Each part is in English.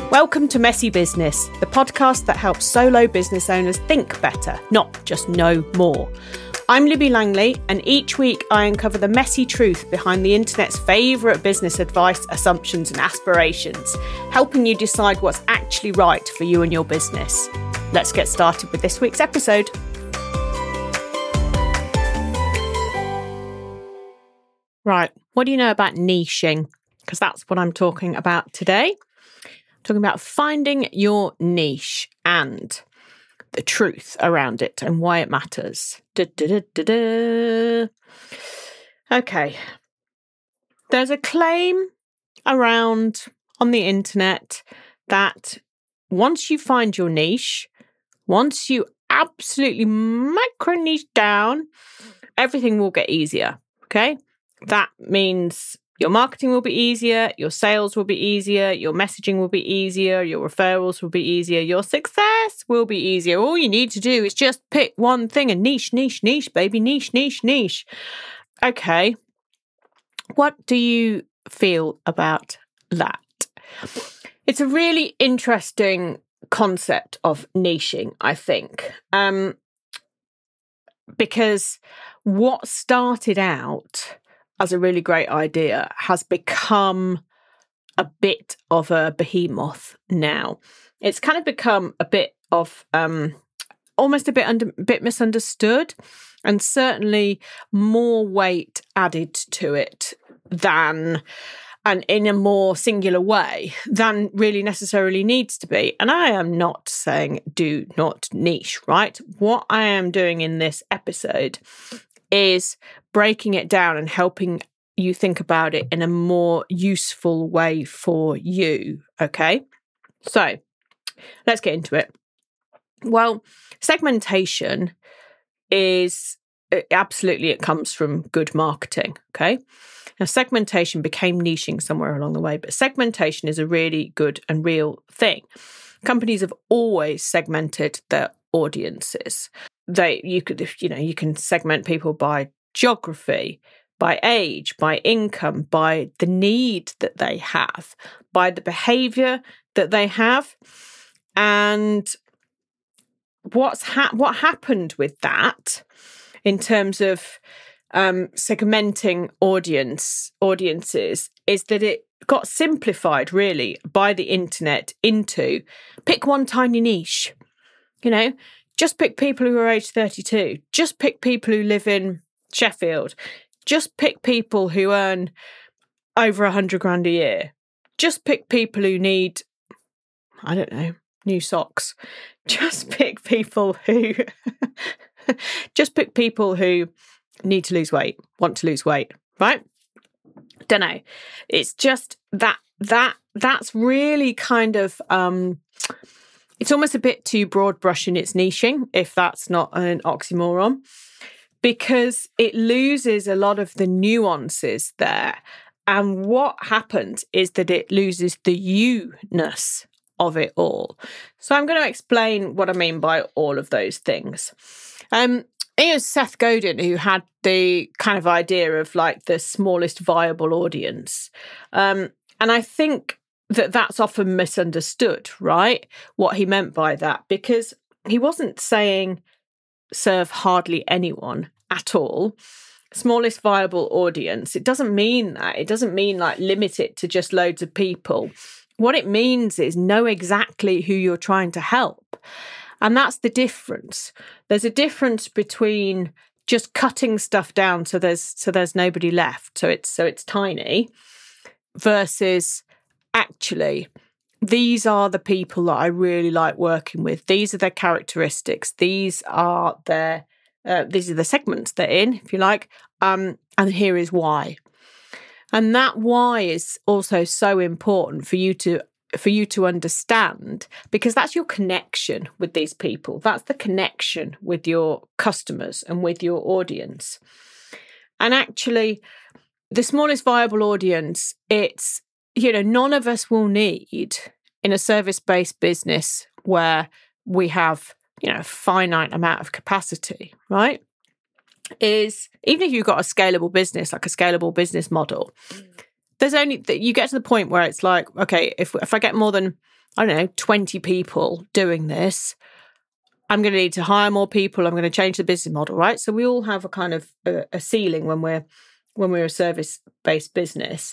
Welcome to Messy Business, the podcast that helps solo business owners think better, not just know more. I'm Libby Langley, and each week I uncover the messy truth behind the internet's favourite business advice, assumptions and aspirations, helping you decide what's actually right for you and your business. Let's get started with this week's episode. Right, what do you know about niching? Because that's what I'm talking about today. I'm talking about finding your niche and the truth around it and why it matters. Okay. There's a claim around on the internet that once you find your niche, once you absolutely micro niche down, everything will get easier. Okay. That means your marketing will be easier, your sales will be easier, your messaging will be easier, your referrals will be easier, your success will be easier. All you need to do is just pick one thing and niche, baby, niche. Okay, what do you feel about that? It's a really interesting concept of niching, I think, because what started out as a really great idea has become a bit of a behemoth now. It's kind of become a bit of almost a bit misunderstood, and certainly more weight added to it than, and in a more singular way than really necessarily needs to be. And I am not saying do not niche, right? What I am doing in this episode is breaking it down and helping you think about it in a more useful way for you, okay? So, let's get into it. Well, segmentation is absolutely, it comes from good marketing, okay? Now, segmentation became niching somewhere along the way, but segmentation is a really good and real thing. Companies have always segmented their audiences. You can segment people by geography, by age, by income, by the need that they have, by the behavior that they have. And what happened with that in terms of segmenting audiences is that it got simplified really by the internet into pick one tiny niche, just pick people who are age 32. Just pick people who live in Sheffield. Just pick people who earn over 100 grand a year. Just pick people who need, I don't know, new socks. Just pick people who need to lose weight, want to lose weight, right? Don't know. It's just that's really kind of it's almost a bit too broad brush in its niching, if that's not an oxymoron, because it loses a lot of the nuances there. And what happens is that it loses the you-ness of it all. So I'm going to explain what I mean by all of those things. It was Seth Godin who had the kind of idea of like the smallest viable audience. And I think that's often misunderstood, right? What he meant by that, because he wasn't saying serve hardly anyone at all. Smallest viable audience. It doesn't mean that. It doesn't mean like limit it to just loads of people. What it means is know exactly who you're trying to help. And that's the difference. There's a difference between just cutting stuff down so there's nobody left, so it's tiny, versus actually, these are the people that I really like working with. These are their characteristics. These are the segments they're in, if you like. And here is why. And that why is also so important for you to understand, because that's your connection with these people. That's the connection with your customers and with your audience. And actually, the smallest viable audience, it's, none of us will need in a service-based business where we have, a finite amount of capacity, right? Is even if you've got a scalable business, like a scalable business model, there's only that you get to the point where it's like, okay, if I get more than I don't know, 20 people doing this. I'm going to need to hire more people. I'm going to change the business model, right? So we all have a kind of a ceiling when we're a service-based business.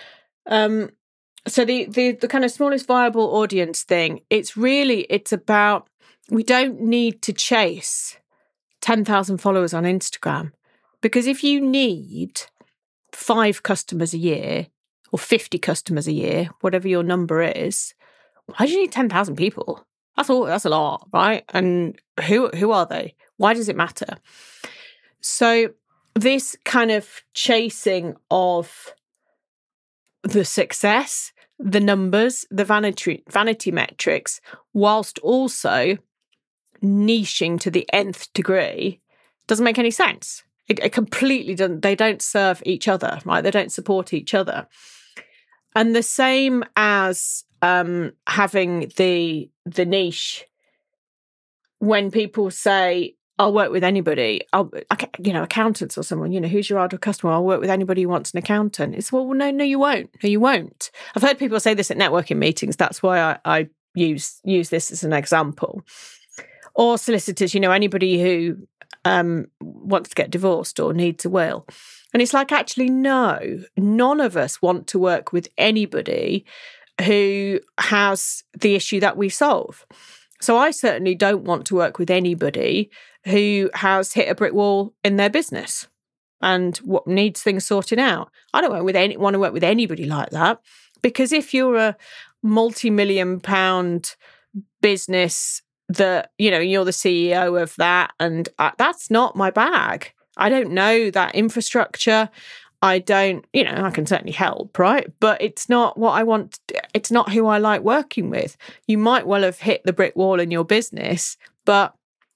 So the kind of smallest viable audience thing, it's about, we don't need to chase 10,000 followers on Instagram, because if you need 5 customers a year or 50 customers a year, whatever your number is, why do you need 10,000 people? That's a lot, right? And who are they? Why does it matter? So this kind of chasing of the success, the numbers, the vanity metrics, whilst also niching to the nth degree, doesn't make any sense. It completely doesn't. They don't serve each other, right? They don't support each other. And the same as having the niche. When people say, I'll work with anybody, accountants or someone, who's your ideal customer? I'll work with anybody who wants an accountant. It's, well, no, you won't. No, you won't. I've heard people say this at networking meetings. That's why I use this as an example. Or solicitors, anybody who wants to get divorced or needs a will. And it's like, actually, no, none of us want to work with anybody who has the issue that we solve. So I certainly don't want to work with anybody who has hit a brick wall in their business and what needs things sorted out. I don't want to work with anybody like that, because if you're a multi-million-pound business that, you're the CEO of that, and that's not my bag. I don't know that infrastructure. I don't, I can certainly help, right? But it's not what I want. It's not who I like working with. You might well have hit the brick wall in your business, but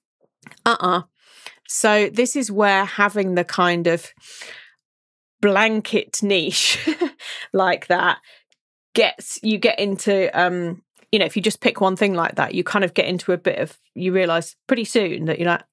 So this is where having the kind of blanket niche like that you get into, if you just pick one thing like that, you kind of get into a bit of, you realise pretty soon that you're like,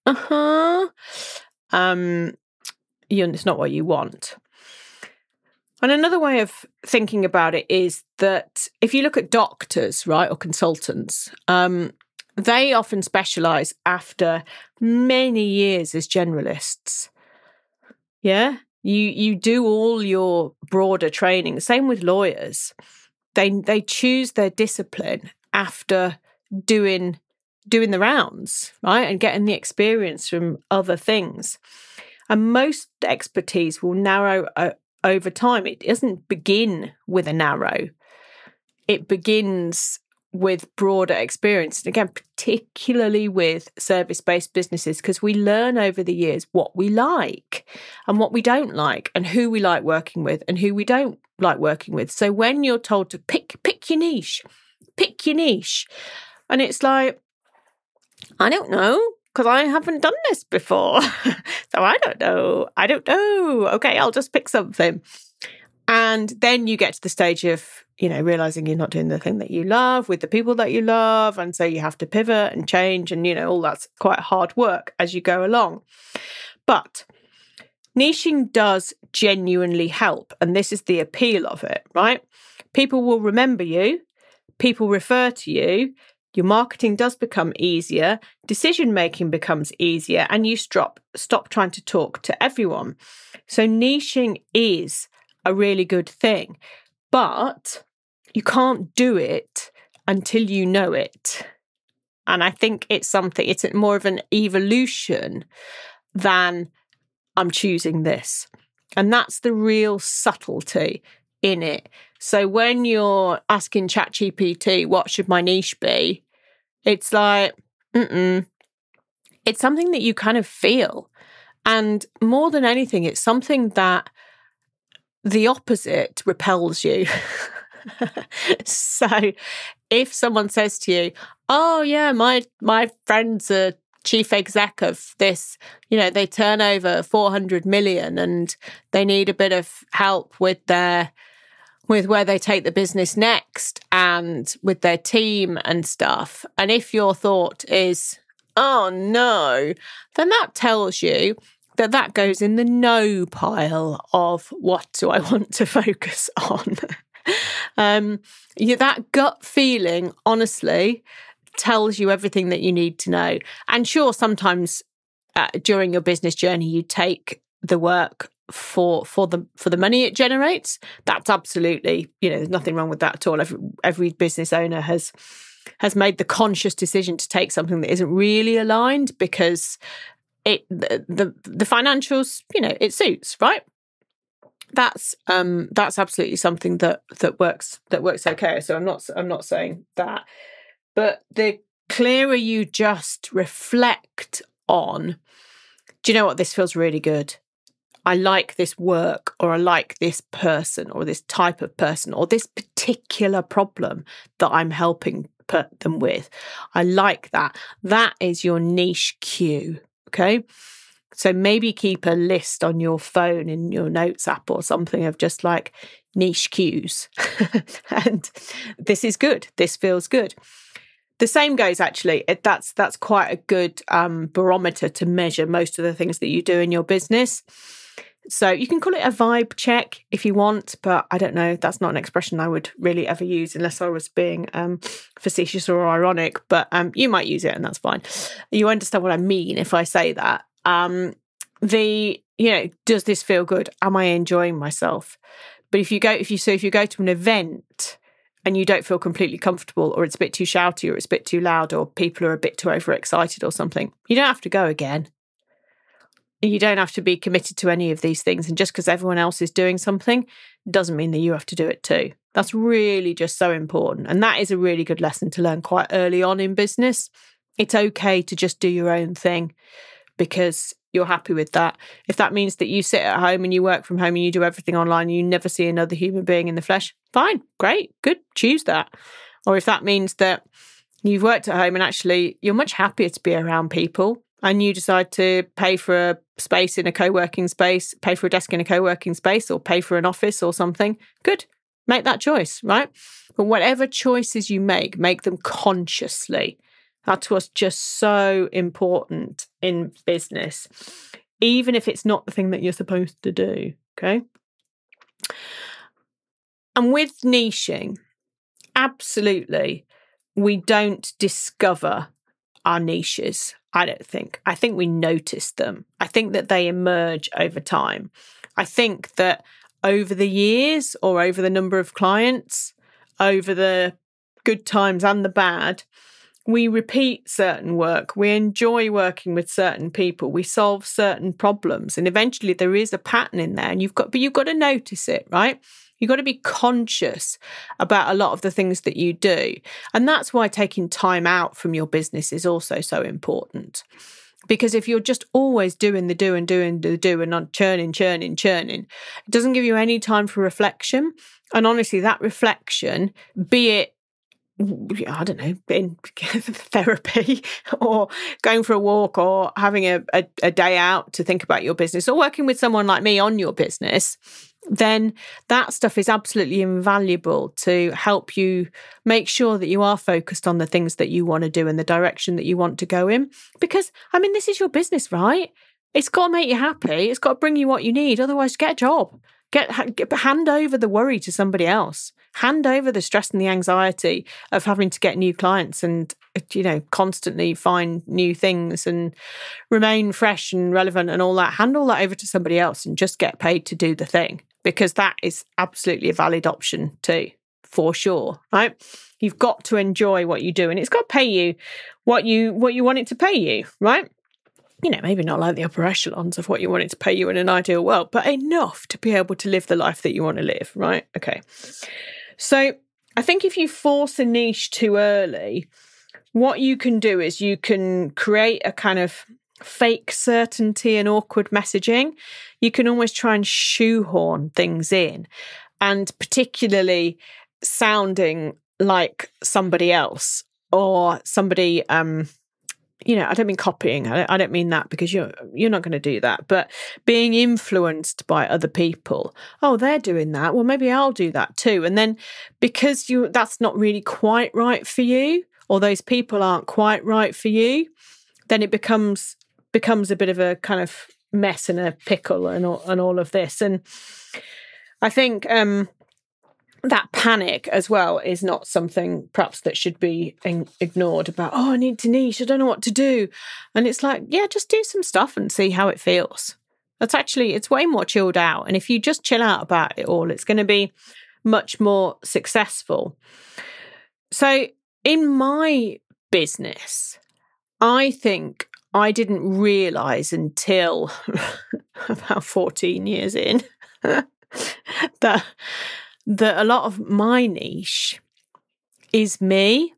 it's not what you want. And another way of thinking about it is that if you look at doctors, right, or consultants, they often specialise after many years as generalists. Yeah, you do all your broader training. The same with lawyers. They choose their discipline after doing the rounds, right, and getting the experience from other things. And most expertise will narrow over time. It doesn't begin with a narrow. It begins with broader experience. And again, particularly with service-based businesses, because we learn over the years what we like and what we don't like, and who we like working with and who we don't like working with. So when you're told to pick your niche, and it's like, I don't know, because I haven't done this before. So I don't know. Okay, I'll just pick something. And then you get to the stage of, realizing you're not doing the thing that you love with the people that you love. And so you have to pivot and change, and, all that's quite hard work as you go along. But niching does genuinely help. And this is the appeal of it, right? People will remember you. People refer to you. Your marketing does become easier, decision-making becomes easier, and you stop trying to talk to everyone. So niching is a really good thing, but you can't do it until you know it. And I think it's more of an evolution than I'm choosing this. And that's the real subtlety in it. So when you're asking ChatGPT, what should my niche be? It's like, It's something that you kind of feel. And more than anything, it's something that the opposite repels you. So if someone says to you, oh yeah, my friend's a chief exec of this, they turn over 400 million and they need a bit of help with where they take the business next and with their team and stuff. And if your thought is, oh no, then that tells you that goes in the no pile of what do I want to focus on. That gut feeling, honestly, tells you everything that you need to know. And sure, sometimes during your business journey, you take the work for the money it generates. That's absolutely, there's nothing wrong with that at all. Every business owner has made the conscious decision to take something that isn't really aligned because the financials, it suits, right? That's absolutely something that works okay. So I'm not saying that, but the clearer you just reflect on, do you know what, this feels really good. I like this work, or I like this person, or this type of person, or this particular problem that I'm helping put them with. I like that. That is your niche cue. Okay. So maybe keep a list on your phone in your notes app or something of just like niche cues. And this is good. This feels good. The same goes actually. That's quite a good barometer to measure most of the things that you do in your business. So you can call it a vibe check if you want, but I don't know. That's not an expression I would really ever use unless I was being facetious or ironic, but you might use it and that's fine. You understand what I mean if I say that. Does this feel good? Am I enjoying myself? But if you go to an event and you don't feel completely comfortable, or it's a bit too shouty, or it's a bit too loud, or people are a bit too overexcited or something, you don't have to go again. You don't have to be committed to any of these things. And just because everyone else is doing something doesn't mean that you have to do it too. That's really just so important. And that is a really good lesson to learn quite early on in business. It's okay to just do your own thing because you're happy with that. If that means that you sit at home and you work from home and you do everything online and you never see another human being in the flesh, fine, great, good, choose that. Or if that means that you've worked at home and actually you're much happier to be around people and you decide to pay for a space in a co-working space, pay for a desk in a co-working space, or pay for an office or something, good, make that choice, right? But whatever choices you make them consciously. That's what's just so important in business, even if it's not the thing that you're supposed to do, okay? And with niching, absolutely, we don't discover our niches, I don't think. I think we notice them. I think that they emerge over time. I think that over the years, or over the number of clients, over the good times and the bad, we repeat certain work. We enjoy working with certain people. We solve certain problems. And eventually there is a pattern in there. And you've got to notice it, right? You've got to be conscious about a lot of the things that you do. And that's why taking time out from your business is also so important. Because if you're just always doing the do and doing the do and not churning, it doesn't give you any time for reflection. And honestly, that reflection, be it, I don't know, in therapy or going for a walk or having a day out to think about your business or working with someone like me on your business, then that stuff is absolutely invaluable to help you make sure that you are focused on the things that you want to do and the direction that you want to go in. Because, I mean, this is your business, right? It's got to make you happy. It's got to bring you what you need. Otherwise, get a job. Hand over the worry to somebody else. Hand over the stress and the anxiety of having to get new clients and, constantly find new things and remain fresh and relevant and all that. Hand all that over to somebody else and just get paid to do the thing, because that is absolutely a valid option too, for sure, right? You've got to enjoy what you do and it's got to pay you what you want it to pay you, right? Maybe not like the upper echelons of what you want it to pay you in an ideal world, but enough to be able to live the life that you want to live, right? Okay. So I think if you force a niche too early, what you can do is you can create a kind of fake certainty and awkward messaging. You can almost try and shoehorn things in, and particularly sounding like somebody else or somebody, I don't mean copying. I don't mean that, because you're not going to do that. But being influenced by other people. Oh, they're doing that. Well, maybe I'll do that too. And then because that's not really quite right for you, or those people aren't quite right for you, then it becomes a bit of a kind of mess and a pickle and all of this. And I think that panic as well is not something perhaps that should be ignored about, I need to niche, I don't know what to do. And it's like, yeah, just do some stuff and see how it feels. It's way more chilled out. And if you just chill out about it all, it's going to be much more successful. So in my business, I think I didn't realise until about 14 years in that a lot of my niche is me.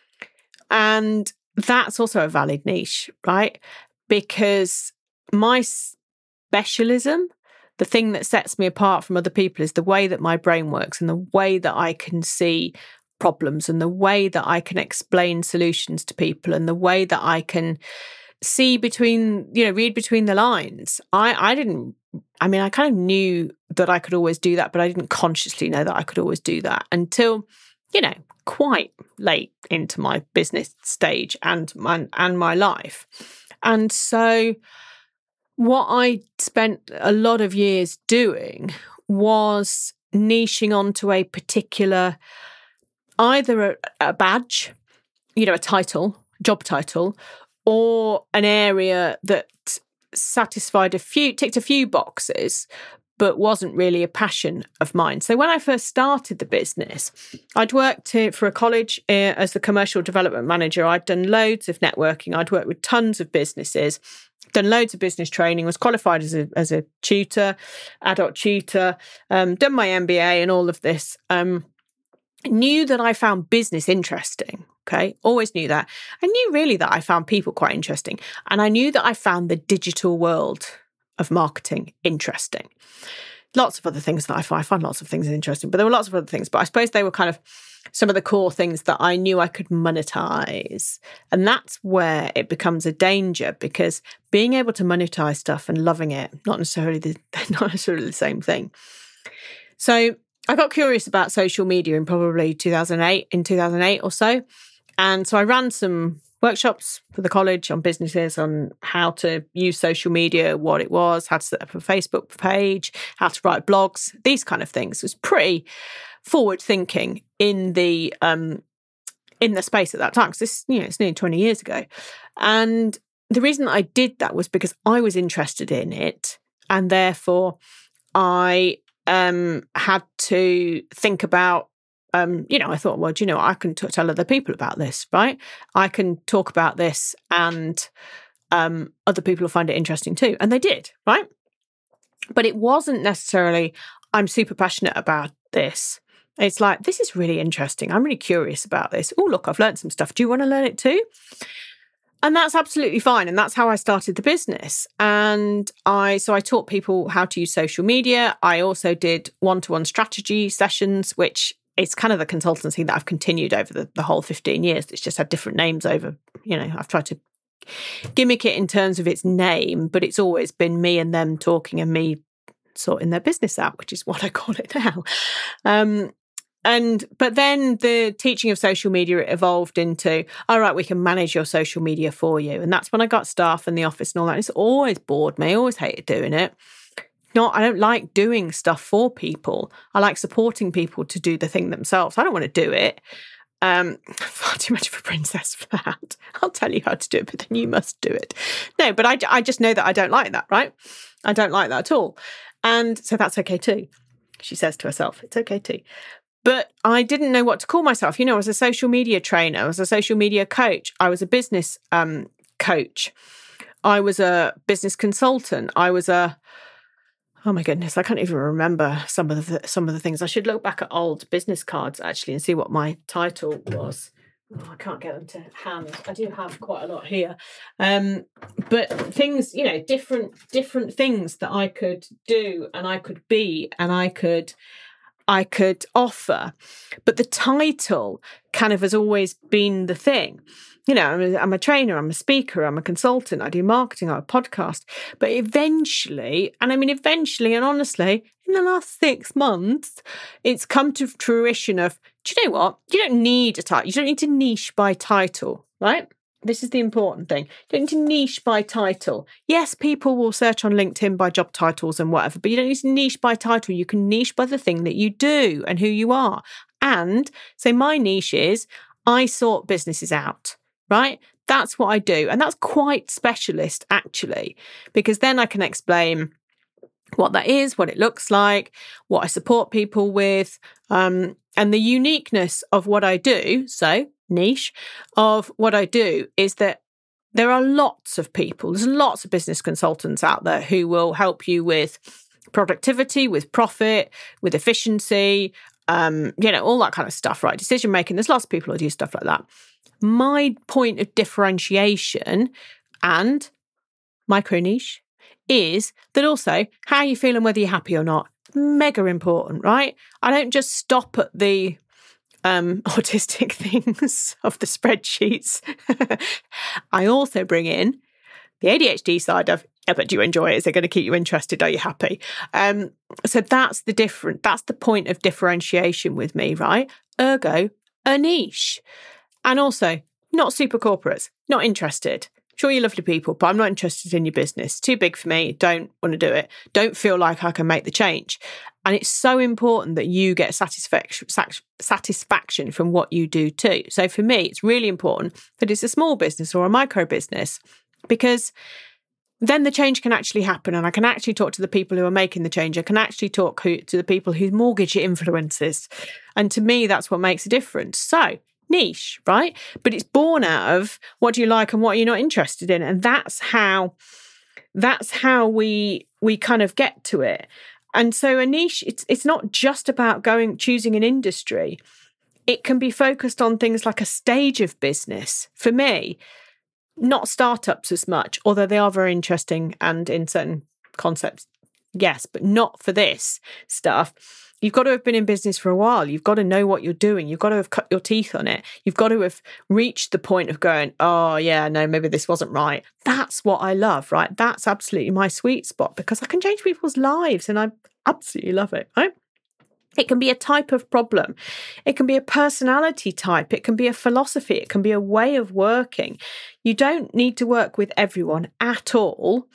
And that's also a valid niche, right? Because my specialism, the thing that sets me apart from other people, is the way that my brain works and the way that I can see problems and the way that I can explain solutions to people and the way that I can read between the lines. I kind of knew that I could always do that, but I didn't consciously know that I could always do that until, quite late into my business stage and my life. And so what I spent a lot of years doing was niching onto a particular, either a badge, a title, job title, or an area that ticked a few boxes, but wasn't really a passion of mine. So when I first started the business, I'd worked for a college as the commercial development manager. I'd done loads of networking. I'd worked with tons of businesses, done loads of business training, was qualified as a tutor, adult tutor, done my MBA and all of this. Knew that I found business interesting. Okay, always knew that. I knew really that I found people quite interesting. And I knew that I found the digital world of marketing interesting. Lots of other things that I find lots of things interesting, but there were lots of other things. But I suppose they were kind of some of the core things that I knew I could monetize. And that's where it becomes a danger, because being able to monetize stuff and loving it, not necessarily the same thing. So I got curious about social media in probably 2008 or so. And so I ran some workshops for the college on businesses on how to use social media, what it was, how to set up a Facebook page, how to write blogs, these kind of things. It was pretty forward thinking in the space at that time, because this, it's nearly 20 years ago. And the reason that I did that was because I was interested in it, and therefore I had to think about, I thought, well, I can tell other people about this, right? I can talk about this and other people will find it interesting too. And they did, right? But it wasn't necessarily, I'm super passionate about this. It's like, this is really interesting. I'm really curious about this. Oh, look, I've learned some stuff. Do you want to learn it too? And that's absolutely fine. And that's how I started the business. And I taught people how to use social media. I also did one-to-one strategy sessions, which is kind of the consultancy that I've continued over the whole 15 years. It's just had different names over, I've tried to gimmick it in terms of its name, but it's always been me and them talking and me sorting their business out, which is what I call it now. But then the teaching of social media evolved into, all right, we can manage your social media for you. And that's when I got staff in the office and all that. It's always bored me. I always hated doing it. I don't like doing stuff for people. I like supporting people to do the thing themselves. I don't want to do it. Far too much of a princess for that. I'll tell you how to do it, but then you must do it. No, but I just know that I don't like that, right? I don't like that at all. And so that's okay too. She says to herself, it's okay too. But I didn't know what to call myself. I was a social media trainer. I was a social media coach. I was a business coach. I was a business consultant. I was oh my goodness, I can't even remember some of the things. I should look back at old business cards actually and see what my title was. Oh, I can't get them to hand. I do have quite a lot here. But things, different things that I could do and I could be and I could offer. But the title kind of has always been the thing. I'm a trainer, I'm a speaker, I'm a consultant, I do marketing, I have a podcast. But eventually, and honestly, in the last 6 months, it's come to fruition of, do you know what? You don't need a title. You don't need to niche by title, right? this is the important thing. You don't need to niche by title. Yes, people will search on LinkedIn by job titles and whatever, but you don't need to niche by title. You can niche by the thing that you do and who you are. And so my niche is I sort businesses out, right? That's what I do. And that's quite specialist, actually, because then I can explain what that is, what it looks like, what I support people with, and the uniqueness of what I do. So niche of what I do is that there are lots of people, there's lots of business consultants out there who will help you with productivity, with profit, with efficiency, all that kind of stuff, right? Decision making. There's lots of people who do stuff like that. My point of differentiation and micro niche is that also how you feel and whether you're happy or not, mega important, right? I don't just stop at the autistic things of the spreadsheets. I also bring in the ADHD side of, yeah, but do you enjoy it? Is it going to keep you interested? Are you happy? So that's the point of differentiation with me, right? Ergo, a niche. And also, not super corporates, not interested. Sure, you're lovely people, but I'm not interested in your business. Too big for me. Don't want to do it. Don't feel like I can make the change. And it's so important that you get satisfaction from what you do too. So for me, it's really important that it's a small business or a micro business, because then the change can actually happen, and I can actually talk to the people who are making the change. I can actually talk to the people whose mortgage it influences. And to me, that's what makes a difference. So niche, right? But it's born out of what do you like and what you're not interested in. And that's how we kind of get to it. And so a niche, it's not just about choosing an industry. It can be focused on things like a stage of business. For me, not startups as much, although they are very interesting and in certain concepts, yes, but not for this stuff. You've got to have been in business for a while. You've got to know what you're doing. You've got to have cut your teeth on it. You've got to have reached the point of going, oh, yeah, no, maybe this wasn't right. That's what I love, right? That's absolutely my sweet spot, because I can change people's lives and I absolutely love it, right? It can be a type of problem. It can be a personality type. It can be a philosophy. It can be a way of working. You don't need to work with everyone at all.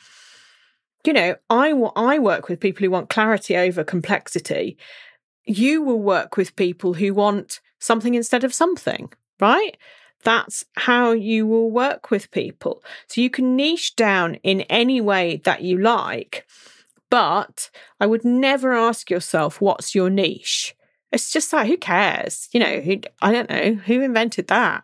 I work with people who want clarity over complexity. You will work with people who want something instead of something, right? That's how you will work with people. So you can niche down in any way that you like, but I would never ask yourself, what's your niche? It's just like, who cares? I don't know, who invented that?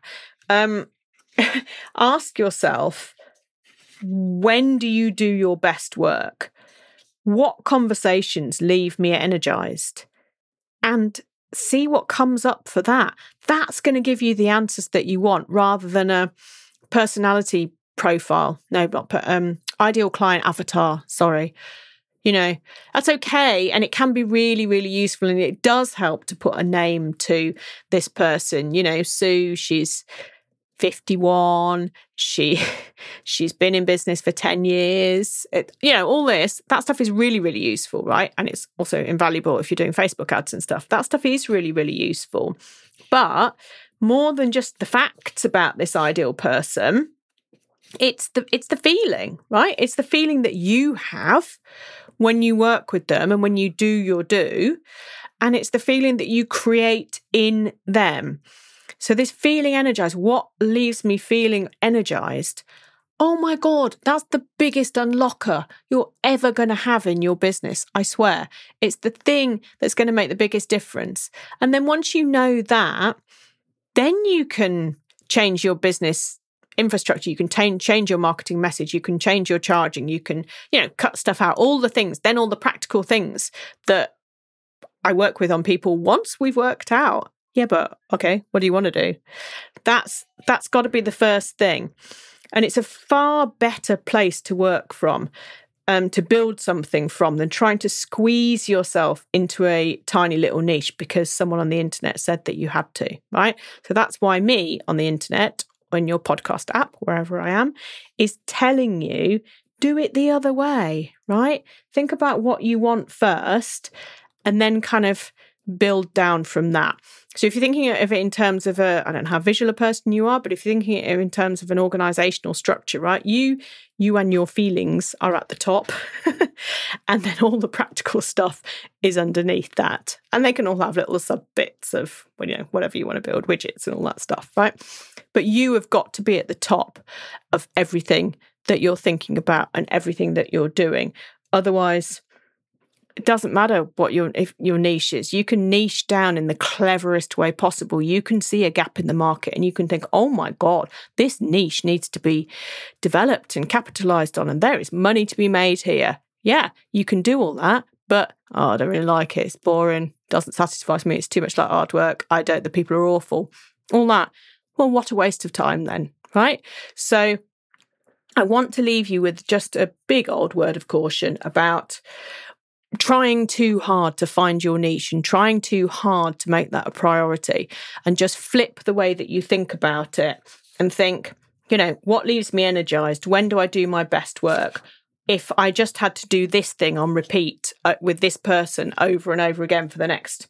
Ask yourself, when do you do your best work? What conversations leave me energized? And see what comes up for that. That's going to give you the answers that you want, rather than a personality profile. No, not ideal client avatar. Sorry. That's okay. And it can be really, really useful. And it does help to put a name to this person. Sue, she's 51. She's been in business for 10 years. All that stuff is really, really useful, right? And it's also invaluable if you're doing Facebook ads and stuff. That stuff is really, really useful. But more than just the facts about this ideal person, it's the feeling, right? It's the feeling that you have when you work with them and when you do your do. And it's the feeling that you create in them. So this feeling energized, what leaves me feeling energized? Oh my God, that's the biggest unlocker you're ever going to have in your business. I swear. It's the thing that's going to make the biggest difference. And then once you know that, then you can change your business infrastructure. You can change your marketing message. You can change your charging. You can, cut stuff out, all the things, then all the practical things that I work with on people once we've worked out. Yeah, but okay, what do you want to do? That's got to be the first thing. And it's a far better place to work from, to build something from, than trying to squeeze yourself into a tiny little niche because someone on the internet said that you had to, right? So that's why me on the internet, on your podcast app, wherever I am, is telling you, do it the other way, right? Think about what you want first, and then kind of build down from that. So if you're thinking of it in terms of I don't know how visual a person you are, but if you're thinking of it in terms of an organizational structure, right? You and your feelings are at the top and then all the practical stuff is underneath that. And they can all have little sub bits of, whatever you want to build, widgets and all that stuff, right? But you have got to be at the top of everything that you're thinking about and everything that you're doing. Otherwise, it doesn't matter what your niche is. You can niche down in the cleverest way possible. You can see a gap in the market and you can think, oh my God, this niche needs to be developed and capitalized on, and there is money to be made here. Yeah, you can do all that, but I don't really like it. It's boring. Doesn't satisfy me. It's too much like hard work. The people are awful. All that. Well, what a waste of time then, right? So I want to leave you with just a big old word of caution about trying too hard to find your niche and trying too hard to make that a priority, and just flip the way that you think about it and think, what leaves me energized? When do I do my best work? If I just had to do this thing on repeat with this person over and over again for the next,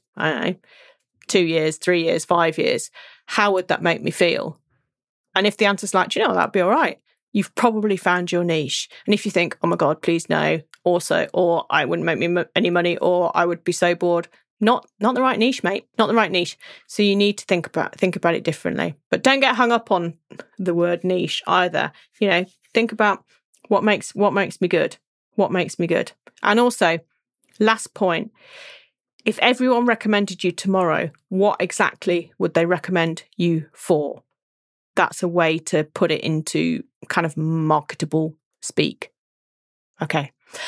2 years, 3 years, 5 years, how would that make me feel? And if the answer's like, that'd be all right, you've probably found your niche. And if you think, oh my God, please no, also, or I wouldn't make me any money, or I would be so bored, not the right niche, mate, not the right niche. So you need to think about it differently. But don't get hung up on the word niche either. Think about what makes me good, what makes me good. And also, last point, if everyone recommended you tomorrow, what exactly would they recommend you for? That's a way to put it into kind of marketable speak. Okay.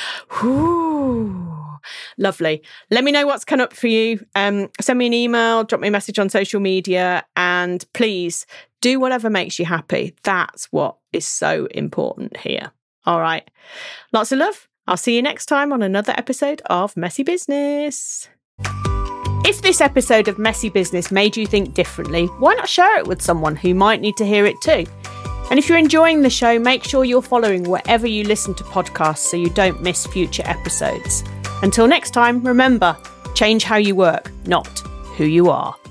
Whew. Lovely. Let me know what's come up for you. Send me an email, drop me a message on social media, and please do whatever makes you happy. That's what is so important here. All right. Lots of love. I'll see you next time on another episode of Messy Business. If this episode of Messy Business made you think differently, why not share it with someone who might need to hear it too? And if you're enjoying the show, make sure you're following wherever you listen to podcasts so you don't miss future episodes. Until next time, remember, change how you work, not who you are.